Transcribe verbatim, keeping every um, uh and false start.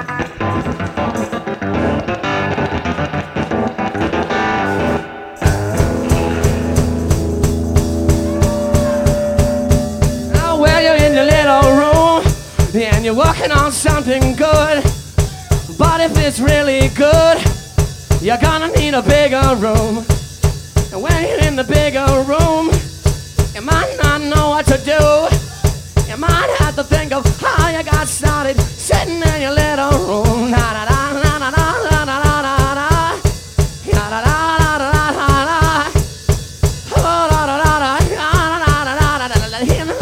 Now well, you're in your little room and you're working on something good. But if it's really good, you're gonna need a bigger room. And when you're in the bigger room, you might not know what to do. You might have to think of how you got started sitting in your little room. Na da da na na na na na na na na. Na da da da da da da. Oh da da da da da da da da da da.